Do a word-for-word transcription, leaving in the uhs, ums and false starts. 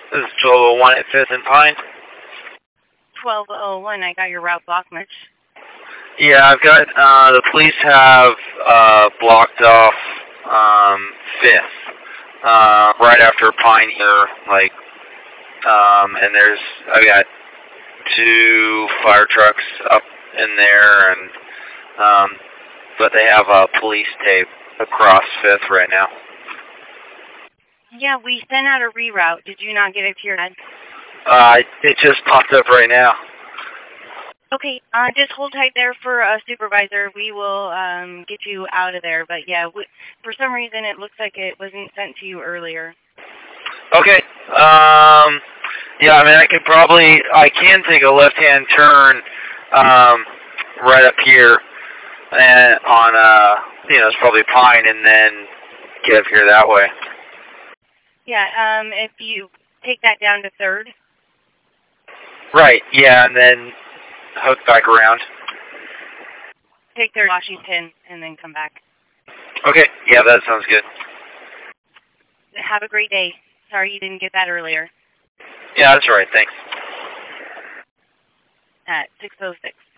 This is twelve oh one at fifth and Pine. twelve oh one, I got your route blocked much. Yeah, I've got, uh, the police have, uh, blocked off, um, fifth, uh, right after Pine here, like, um, and there's, I've got two fire trucks up in there, and, um, but they have a police tape across fifth right now. Yeah, we sent out a reroute. Did you not get it to your head? Uh, it just popped up right now. Okay, uh, just hold tight there for a supervisor. We will um, get you out of there. But yeah, we, for some reason it looks like it wasn't sent to you earlier. Okay. Um, yeah, I mean, I can probably, I can take a left-hand turn um, right up here and on, uh, you know, it's probably Pine, and then get up here that way. Yeah, um, if you take that down to third. Right, yeah, and then hook back around. Take third Washington and then come back. Okay, yeah, that sounds good. Have a great day. Sorry you didn't get that earlier. Yeah, that's right, thanks. At six oh six.